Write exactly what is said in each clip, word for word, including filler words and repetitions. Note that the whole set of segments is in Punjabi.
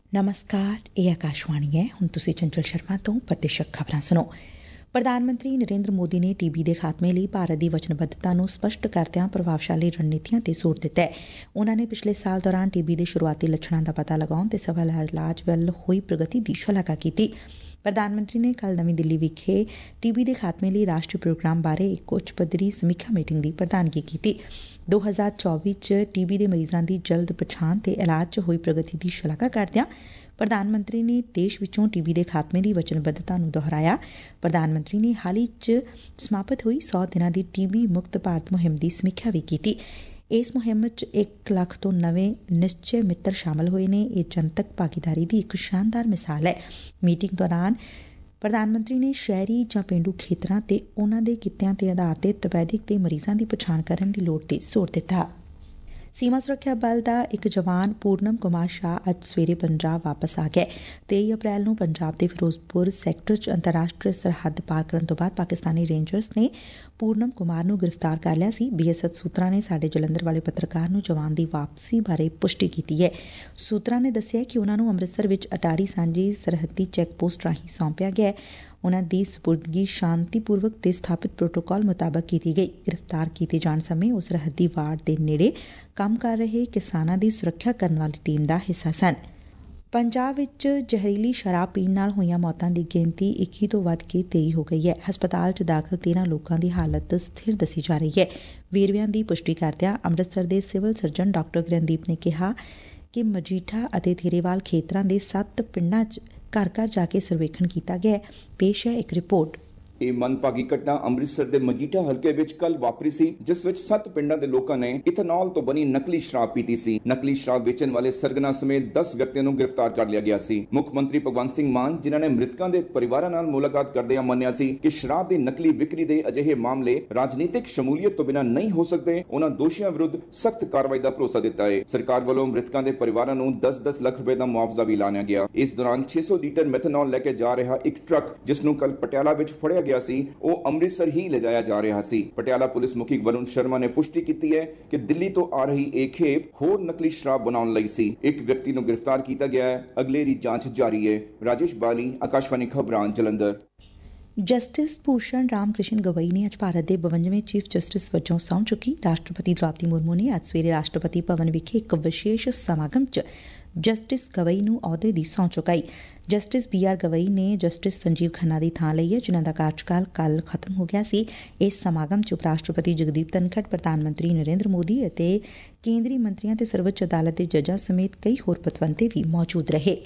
ਨਮਸਕਾਰ, ਇਹ ਆਕਾਸ਼ਵਾਣੀ ਹੈ। ਹੁਣ ਤੁਸੀਂ ਚੰਚਲ ਸ਼ਰਮਾ ਤੋਂ ਪ੍ਰਤੀਸ਼ਕ ਖਬਰਾਂ ਸੁਣੋ। ਪ੍ਰਧਾਨ ਮੰਤਰੀ ਨਰਿੰਦਰ ਮੋਦੀ ਨੇ ਟੀ ਬੀ ਦੇ ਖਾਤਮੇ ਲਈ ਭਾਰਤ ਦੀ ਵਚਨਬੱਧਤਾ ਨੂੰ ਸਪਸ਼ਟ ਕਰਦਿਆਂ ਪ੍ਰਭਾਵਸ਼ਾਲੀ ਰਣਨੀਤੀਆਂ ਤੇ ਜ਼ੋਰ ਦਿੱਤਾ ਹੈ। ਉਨੂਾਂ ਨੇ ਪਿਛਲੇ ਸਾਲ ਦੌਰਾਨ ਟੀ ਬੀ ਦੇ ਸ਼ੁਰੂਆਤੀ ਲੱਛਣਾਂ ਦਾ ਪਤਾ ਲਗਾਉਣ ਤੇ ਸਫਲ ਇਲਾਜ ਵੱਲ ਹੋਈ ਪ੍ਰਗਤੀ ਦੀ ਸ਼ਲਾਘਾ ਕੀਤੀ। ਪ੍ਰਧਾਨ ਮੰਤਰੀ ਨੇ ਕੱਲ੍ਹ ਨਵੀਂ ਦਿੱਲੀ ਵਿਖੇ ਟੀ ਬੀ ਦੇ ਖਾਤਮੇ ਲਈ ਰਾਸ਼ਟਰੀ ਪ੍ਰੋਗਰਾਮ ਬਾਰੇ ਇੱਕ ਉੱਚ ਪੱਧਰੀ ਸਮੀਖਿਆ ਮੀਟਿੰਗ ਦੀ ਪ੍ਰਧਾਨਗੀ ਕੀਤੀ। ਦੋ ਹਜ਼ਾਰ ਚੌਵੀ ਚ ਟੀ ਬੀ ਦੇ ਮਰੀਜ਼ਾਂ ਦੀ ਜਲਦ ਪਛਾਣ ਤੇ ਇਲਾਜ ਚ ਹੋਈ ਪ੍ਰਗਤੀ ਦੀ ਸ਼ਲਾਘਾ ਕਰਦਿਆਂ ਪ੍ਰਧਾਨ ਮੰਤਰੀ ਨੇ ਦੇਸ਼ ਵਿੱਚੋਂ ਟੀ ਬੀ ਦੇ ਖਾਤਮੇ ਦੀ ਵਚਨਬੱਧਤਾ ਨੂੰ ਦੁਹਰਾਇਆ। ਪ੍ਰਧਾਨ ਮੰਤਰੀ ਨੇ ਹਾਲ ਹੀ ਚ ਸਮਾਪਤ ਹੋਈ ਸੌ ਦਿਨਾਂ ਦੀ ਟੀ ਬੀ ਮੁਕਤ ਭਾਰਤ ਮੁਹਿੰਮ ਦੀ ਸਮੀਖਿਆ ਵੀ ਕੀਤੀ। ਇਸ ਮੁਹਿੰਮ ਚ ਇੱਕ ਲੱਖ ਤੋਂ ਨਵੇਂ ਨਿਸ਼ਚੇ ਮਿੱਤਰ ਸ਼ਾਮਲ ਹੋਏ ਨੇ। ਇਹ ਜਨਤਕ ਭਾਗੀਦਾਰੀ ਦੀ ਇੱਕ ਸ਼ਾਨਦਾਰ ਮਿਸਾਲ ਹੈ। ਮੀਟਿੰਗ ਦੌਰਾਨ ਪ੍ਰਧਾਨ ਮੰਤਰੀ ਨੇ ਸ਼ਹਿਰੀ ਜਾਂ ਪੇਂਡੂ ਖੇਤਰਾਂ ਤੇ ਉਨੂਾਂ ਦੇ ਕਿੱਤਿਆਂ ਤੇ ਆਧਾਰ ਤੇ ਤਪੈਦਿਕ ਦੇ ਮਰੀਜ਼ਾਂ ਦੀ ਪਛਾਣ ਕਰਨ ਦੀ ਲੋੜ ਤੇ ਜ਼ੋਰ ਦਿੱਤਾ। ਸੀਮਾ ਸੁਰੱਖਿਆ ਬਲ ਦਾ ਇੱਕ ਜਵਾਨ ਪੂਰਨਮ ਕੁਮਾਰ ਸ਼ਾਹ ਅੱਜ ਸਵੇਰੇ ਪੰਜਾਬ ਵਾਪਸ ਆ ਗਿਆ। ਤੇਈ ਅਪ੍ਰੈਲ ਨੂੰ ਪੰਜਾਬ ਦੇ ਫਿਰੋਜ਼ਪੁਰ ਸੈਕਟਰ ਚ ਅੰਤਰਰਾਸ਼ਟਰੀ ਸਰਹੱਦ ਪਾਰ ਕਰਨ ਤੋਂ ਬਾਅਦ ਪਾਕਿਸਤਾਨੀ ਰੇਂਜਰਸ ਨੇ ਪੂਰਨਮ ਕੁਮਾਰ ਨੂੰ ਗ੍ਰਿਫਤਾਰ ਕਰ ਲਿਆ ਸੀ। ਬੀ ਐਸ ਐਫ ਸੂਤਰਾਂ ਨੇ ਸਾਡੇ ਜਲੰਧਰ ਵਾਲੇ ਪੱਤਰਕਾਰ ਨੂੰ ਜਵਾਨ ਦੀ ਵਾਪਸੀ ਬਾਰੇ ਪੁਸ਼ਟੀ ਕੀਤੀ ਹੈ। ਸੂਤਰਾਂ ਨੇ ਦੱਸਿਆ ਕਿ ਉਨੂਾਂ ਨੂੰ ਅੰਮ੍ਰਿਤਸਰ ਵਿੱਚ ਅਟਾਰੀ ਸਾਂਝੀ ਸਰਹੱਦੀ ਚੈੱਕ ਪੋਸਟ ਰਾਹੀਂ ਸੌਂਪਿਆ ਗਿਆ। ਉਨੂਾਂ ਦੀ ਸਪੁਰਦਗੀ ਸ਼ਾਂਤੀਪੂਰਵਕ ਤੇ ਸਥਾਪਿਤ ਪ੍ਰੋਟੋਕਾਲ ਮੁਤਾਬਕ ਕੀਤੀ ਗਈ। ਗ੍ਰਿਫਤਾਰ ਕੀਤੇ ਜਾਣ ਸਮੇਂ ਉਹ ਸਰਹੱਦੀ ਵਾੜ ਦੇ ਨੇੜੇ ਕੰਮ ਕਰ ਰਹੇ ਕਿਸਾਨਾਂ ਦੀ ਸੁਰੱਖਿਆ ਕਰਨ ਵਾਲੀ ਟੀਮ ਦਾ ਹਿੱਸਾ ਸਨ। ਪੰਜਾਬ ਵਿੱਚ ਜ਼ਹਿਰੀਲੀ ਸ਼ਰਾਬ ਪੀਣ ਨਾਲ ਹੋਈਆਂ ਮੌਤਾਂ ਦੀ ਗਿਣਤੀ ਇੱਕੀ ਤੋਂ ਵੱਧ ਕੇ ਤੇਈ ਹੋ ਗਈ ਹੈ। ਹਸਪਤਾਲ ਚ ਦਾਖਲ ਤੇਰਾਂ ਲੋਕਾਂ ਦੀ ਹਾਲਤ ਸਥਿਰ ਦੱਸੀ ਜਾ ਰਹੀ ਹੈ। ਵੇਰਵਿਆਂ ਦੀ ਪੁਸ਼ਟੀ ਕਰਦਿਆਂ ਅੰਮ੍ਰਿਤਸਰ ਦੇ ਸਿਵਲ ਸਰਜਨ ਡਾ ਕਿਰਨਦੀਪ ਨੇ ਕਿਹਾ ਕਿ ਮਜੀਠਾ ਅਤੇ ਥੇਰੇਵਾਲ ਖੇਤਰਾਂ ਦੇ ਸੱਤ ਪਿੰਡਾਂ ਚ ਘਰ ਘਰ ਜਾ ਕੇ ਸਰਵੇਖਣ ਕੀਤਾ ਗਿਆ। ਪੇਸ਼ ਹੈ ਇੱਕ ਰਿਪੋਰਟ। ਇਹ ਮੰਦਭਾਗੀ ਘਟਨਾ ਅੰਮ੍ਰਿਤਸਰ ਦੇ ਮਜੀਠਾ ਹਲਕੇ ਵਿੱਚ ਕੱਲ ਵਾਪਰੀ ਸੀ, ਜਿਸ ਵਿੱਚ ਸੱਤ ਪਿੰਡਾਂ ਦੇ ਲੋਕਾਂ ਨੇ ਇਥਨੋਲ ਤੋਂ ਬਣੀ ਨਕਲੀ ਸ਼ਰਾਬ ਪੀਤੀ ਸੀ। ਨਕਲੀ ਸ਼ਰਾਬ ਵੇਚਣ ਵਾਲੇ ਸਰਗਨਾ ਸਮੇਤ ਦਸ ਵਿਅਕਤੀਆਂ ਨੂੰ ਗ੍ਰਿਫਤਾਰ ਕਰ ਲਿਆ ਗਿਆ ਸੀ। ਮੁੱਖ ਮੰਤਰੀ ਭਗਵੰਤ ਸਿੰਘ ਮਾਨ, ਜਿਨ੍ਹਾਂ ਨੇ ਮ੍ਰਿਤਕਾਂ ਦੇ ਪਰਿਵਾਰਾਂ ਨਾਲ ਮੁਲਾਕਾਤ ਕਰਦਿਆਂ ਮੰਨਿਆ ਸੀ ਕਿ ਸ਼ਰਾਬ ਦੀ ਨਕਲੀ ਵਿਕਰੀ ਦੇ ਅਜਿਹੇ ਮਾਮਲੇ ਰਾਜਨੀਤਿਕ ਸ਼ਮੂਲੀਅਤ ਤੋਂ ਬਿਨਾਂ ਨਹੀਂ ਹੋ ਸਕਦੇ, ਉਹਨਾਂ ਦੋਸ਼ੀਆਂ ਵਿਰੁੱਧ ਸਖਤ ਕਾਰਵਾਈ ਦਾ ਭਰੋਸਾ ਦਿੱਤਾ ਹੈ। ਸਰਕਾਰ ਵੱਲੋਂ ਮ੍ਰਿਤਕਾਂ ਦੇ ਪਰਿਵਾਰਾਂ ਨੂੰ ਦਸ ਦਸ ਲੱਖ ਰੁਪਏ ਦਾ ਮੁਆਵਜ਼ਾ ਵੀ ਐਲਾਨਿਆ ਗਿਆ। ਇਸ ਦੌਰਾਨ ਛੇ ਸੌ ਲੀਟਰ ਮੈਥਨੋਲ ਲੈ ਕੇ ਜਾ ਰਿਹਾ ਇੱਕ ਟਰੱਕ, ਜਿਸ ਨੂੰ ਕੱਲ ਪਟਿਆਲਾ ਵਿੱਚ ਫੜਿਆ ਗਿਆ ਸੀ, ਉਹ ਅੰਮ੍ਰਿਤਸਰ ਹੀ ਲਿਜਾਇਆ ਜਾ ਰਿਹਾ ਸੀ। ਪਟਿਆਲਾ ਪੁਲਿਸ ਮੁਖੀ ਵਰੁਣ ਸ਼ਰਮਾ ਨੇ ਪੁਸ਼ਟੀ ਕੀਤੀ ਹੈ ਕਿ ਦਿੱਲੀ ਤੋਂ ਆ ਰਹੀ ਇਹ ਖੇਪ ਹੋਰ ਨਕਲੀ ਸ਼ਰਾਬ ਬਣਾਉਣ ਲਈ ਸੀ। ਇੱਕ ਵਿਅਕਤੀ ਨੂੰ ਗ੍ਰਿਫਤਾਰ ਕੀਤਾ ਗਿਆ ਹੈ। ਅਗਲੇਰੀ ਜਾਂਚ ਜਾਰੀ ਹੈ। ਰਾਜੇਸ਼ ਬਾਲੀ, ਆਕਾਸ਼ਵਾਣੀ ਖਬਰਾਂ, ਜਲੰਧਰ। ਜਸਟਿਸ ਭੂਸ਼ਣ ਰਾਮ ਕ੍ਰਿਸ਼ਨ ਗਵਈ ਨੇ ਅੱਜ ਭਾਰਤ ਦੇ ਬਵੰਜਵੇਂ ਚੀਫ ਜਸਟਿਸ ਵਜੋਂ ਸਹੁੰ ਚੁੱਕੀ। ਰਾਸ਼ਟਰਪਤੀ ਦ੍ਰੌਪਦੀ ਮੁਰਮੂ ਨੇ ਅੱਜ ਸਵੇਰੇ ਰਾਸ਼ਟਰਪਤੀ ਭਵਨ ਵਿਖੇ ਇੱਕ ਵਿਸ਼ੇਸ਼ ਸਮਾਗਮ ਚ ਜਸਟਿਸ ਗਵਈ ਨੂੰ ਅਹੁਦੇ ਦੀ ਸਹੁੰ ਚੁਕਾਈ। ਜਸਟਿਸ ਬੀ ਆਰ ਗਵਈ ਨੇ ਜਸਟਿਸ ਸੰਜੀਵ ਖੰਨਾ ਦੀ ਥਾਂ ਲਈ ਹੈ, ਜਿਨ੍ਹਾਂ ਦਾ ਕਾਰਜਕਾਲ ਕੱਲ੍ਹ ਖਤਮ ਹੋ ਗਿਆ ਸੀ। ਇਸ ਸਮਾਗਮ ਚ ਉਪ ਰਾਸ਼ਟਰਪਤੀ ਜਗਦੀਪ ਧਨਖੜ, ਪ੍ਰਧਾਨ ਮੰਤਰੀ ਨਰਿੰਦਰ ਮੋਦੀ ਅਤੇ ਕੇਂਦਰੀ ਮੰਤਰੀਆਂ ਤੇ ਸਰਵਉੱਚ ਅਦਾਲਤ ਦੇ ਜੱਜਾਂ ਸਮੇਤ ਕਈ ਹੋਰ ਪਤਵੰਤੇ ਵੀ ਮੌਜੂਦ ਰਹੇ।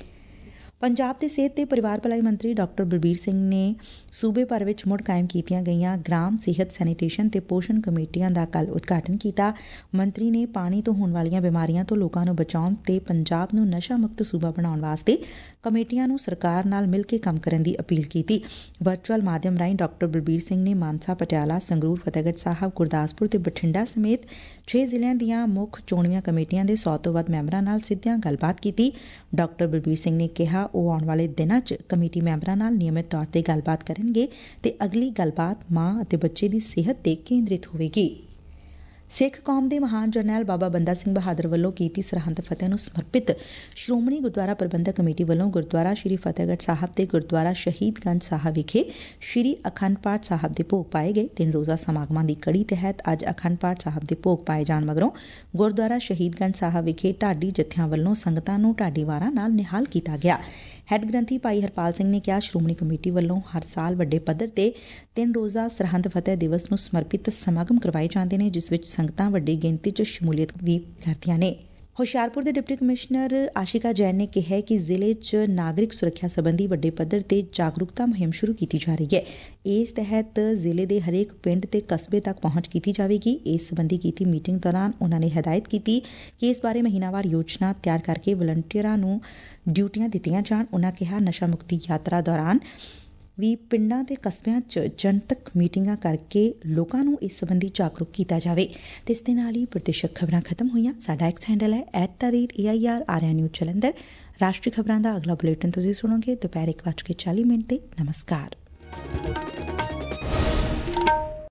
ਪੰਜਾਬ ਦੇ ਸਿਹਤ ਤੇ ਪਰਿਵਾਰ ਭਲਾਈ ਮੰਤਰੀ ਡਾ ਬਲਬੀਰ ਸਿੰਘ ਨੇ ਸੂਬੇ ਭਰ ਵਿੱਚ ਮੁੜ ਕਾਇਮ ਕੀਤੀਆਂ ਗਈਆਂ ਗ੍ਰਾਮ ਸਿਹਤ ਸੈਨੀਟੇਸ਼ਨ ਤੇ ਪੋਸ਼ਣ ਕਮੇਟੀਆਂ ਦਾ ਕੱਲ੍ਹ ਉਦਘਾਟਨ ਕੀਤਾ। ਮੰਤਰੀ ਨੇ ਪਾਣੀ ਤੋਂ ਹੋਣ ਵਾਲੀਆਂ ਬਿਮਾਰੀਆਂ ਤੋਂ ਲੋਕਾਂ ਨੂੰ ਬਚਾਉਣ ਤੇ ਪੰਜਾਬ ਨੂੰ ਨਸ਼ਾ ਮੁਕਤ ਸੂਬਾ ਬਣਾਉਣ ਵਾਸਤੇ ਕਮੇਟੀਆਂ ਨੂੰ ਸਰਕਾਰ ਨਾਲ ਮਿਲ ਕੇ ਕੰਮ ਕਰਨ ਦੀ ਅਪੀਲ ਕੀਤੀ। ਵਰਚੁਅਲ ਮਾਧਿਅਮ ਰਾਹੀਂ ਡਾ ਬਲਬੀਰ ਸਿੰਘ ਨੇ ਮਾਨਸਾ, ਪਟਿਆਲਾ, ਸੰਗਰੂਰ, ਫਤਿਹਗੜ੍ਹ ਸਾਹਿਬ, ਗੁਰਦਾਸਪੁਰ ਤੇ ਬਠਿੰਡਾ ਸਮੇਤ ਛੇ ਜ਼ਿਲ੍ਹਿਆਂ ਦੀਆਂ ਮੁੱਖ ਚੋਣਵੀਆਂ ਕਮੇਟੀਆਂ ਦੇ ਸੌ ਤੋਂ ਵੱਧ ਮੈਂਬਰਾਂ ਨਾਲ ਸਿੱਧਿਆਂ ਗੱਲਬਾਤ ਕੀਤੀ। ਡਾ ਬਲਬੀਰ ਸਿੰਘ ਨੇ ਕਿਹਾ ਉਹ ਆਉਣ ਵਾਲੇ ਦਿਨਾਂ ਚ ਕਮੇਟੀ ਮੈਂਬਰਾਂ ਨਾਲ ਨਿਯਮਿਤ ਤੌਰ ਤੇ ਗੱਲਬਾਤ ਕਰਨਗੇ ਤੇ ਅਗਲੀ ਗੱਲਬਾਤ ਮਾਂ ਅਤੇ ਬੱਚੇ ਦੀ ਸਿਹਤ ਤੇ ਕੇਂਦਰਿਤ ਹੋਵੇਗੀ। ਸਿੱਖ ਕੌਮ ਦੇ ਮਹਾਨ ਜਰਨੈਲ ਬਾਬਾ ਬੰਦਾ ਸਿੰਘ ਬਹਾਦਰ ਵੱਲੋਂ ਕੀਤੀ ਸਰਹੰਦ ਫਤਿਹ ਨੂੰ ਸਮਰਪਿਤ ਸ਼੍ਰੋਮਣੀ ਗੁਰਦੁਆਰਾ ਪ੍ਰਬੰਧਕ ਕਮੇਟੀ ਵੱਲੋਂ ਗੁਰਦੁਆਰਾ ਸ਼੍ਰੀ ਫਤਿਹਗੜ੍ਹ ਸਾਹਿਬ ਤੇ ਗੁਰਦੁਆਰਾ ਸ਼ਹੀਦਗੰਜ ਸਾਹਿਬ ਵਿਖੇ ਸ਼੍ਰੀ ਅਖੰਡ ਪਾਠ ਸਾਹਿਬ ਦੇ ਭੋਗ ਪਾਏ ਗਏ। ਤਿੰਨ ਰੋਜ਼ਾ ਸਮਾਗਮਾਂ ਦੀ ਕੜੀ ਤਹਿਤ ਅੱਜ ਅਖੰਡ ਪਾਠ ਸਾਹਿਬ ਦੇ ਭੋਗ ਪਾਏ ਜਾਣ ਮਗਰੋਂ ਗੁਰਦੁਆਰਾ ਸ਼ਹੀਦਗੰਜ ਸਾਹਿਬ ਵਿਖੇ ਢਾਡੀ ਜਥਿਆਂ ਵੱਲੋਂ ਸੰਗਤਾਂ ਨੂੰ ਢਾਡੀ ਵਾਰਾਂ ਨਾਲ ਨਿਹਾਲ ਕੀਤਾ ਗਿਆ। ਹੈੱਡ ਗ੍ਰੰਥੀ ਭਾਈ ਹਰਪਾਲ ਸਿੰਘ ਨੇ ਕਿਹਾ, ਸ਼੍ਰੋਮਣੀ ਕਮੇਟੀ ਵੱਲੋਂ ਹਰ ਸਾਲ ਵੱਡੇ ਪੱਧਰ ਤੇ ਤਿੰਨ ਰੋਜ਼ਾ ਸਰਹੰਦ ਫਤਿਹ ਦਿਵਸ ਨੂੰ ਸਮਰਪਿਤ ਸਮਾਗਮ ਕਰਵਾਏ ਜਾਂਦੇ ਨੇ, ਜਿਸ ਵਿੱਚ ਸੰਗਤਾਂ ਵੱਡੀ ਗਿਣਤੀ ਚ ਸ਼ਮੂਲੀਅਤ ਵੀ ਕਰਦੀਆਂ ਨੇ। ਹੁਸ਼ਿਆਰਪੁਰ ਦੇ ਡਿਪਟੀ ਕਮਿਸ਼ਨਰ ਆਸ਼ਿਕਾ ਜੈਨ ਨੇ ਕਿਹਾ ਕਿ ਜ਼ਿਲ੍ਹੇ ਚ ਨਾਗਰਿਕ ਸੁਰੱਖਿਆ ਸਬੰਧੀ ਵੱਡੇ ਪੱਧਰ ਤੇ ਜਾਗਰੂਕਤਾ ਮੁਹਿੰਮ ਸ਼ੁਰੂ ਕੀਤੀ ਜਾ ਰਹੀ ਹੈ। ਇਸ ਤਹਿਤ ਜ਼ਿਲ੍ਹੇ ਦੇ ਹਰੇਕ ਪਿੰਡ ਤੇ ਕਸਬੇ ਤੱਕ ਪਹੁੰਚ ਕੀਤੀ ਜਾਵੇਗੀ। ਇਸ ਸਬੰਧੀ ਕੀਤੀ ਮੀਟਿੰਗ ਦੌਰਾਨ ਉਨ੍ਹਾਂ ਨੇ ਹਦਾਇਤ ਕੀਤੀ ਕਿ ਇਸ ਬਾਰੇ ਮਹੀਨਾਵਾਰ ਯੋਜਨਾ ਤਿਆਰ ਕਰਕੇ ਵਲੰਟੀਅਰਾਂ ਨੂੰ ਡਿਊਟੀਆਂ ਦਿੱਤੀਆਂ ਜਾਣ। ਉਨ੍ਹਾਂ ਕਿਹਾ, ਨਸ਼ਾ ਮੁਕਤੀ ਯਾਤਰਾ ਦੌਰਾਨ ਵੀ ਪਿੰਡਾਂ ਤੇ ਕਸਬਿਆਂ ਚ ਜਨਤਕ ਮੀਟਿੰਗਾਂ ਕਰਕੇ ਲੋਕਾਂ ਨੂੰ ਇਸ ਸੰਬੰਧੀ ਜਾਗਰੂਕ ਕੀਤਾ ਜਾਵੇ। ਤੇ ਇਸ ਦੇ ਨਾਲ ਹੀ ਪ੍ਰਤੀਸ਼ਕ ਖਬਰਾਂ ਖਤਮ ਹੋਈਆਂ। ਸਾਡਾ ਐਕਸ ਹੈਂਡਲ ਹੈ at the rate A I R ਆਰਿਆ ਨਿਊਜ਼ ਜਲੰਧਰ। ਰਾਸ਼ਟਰੀ ਖਬਰਾਂ ਦਾ ਅਗਲਾ ਬੁਲੇਟਿਨ ਤੁਸੀਂ ਸੁਣੋਗੇ ਦੁਪਹਿਰ ਇੱਕ ਵੱਜ ਕੇ ਚਾਲੀ ਮਿੰਟ ਤੇ। ਨਮਸਕਾਰ।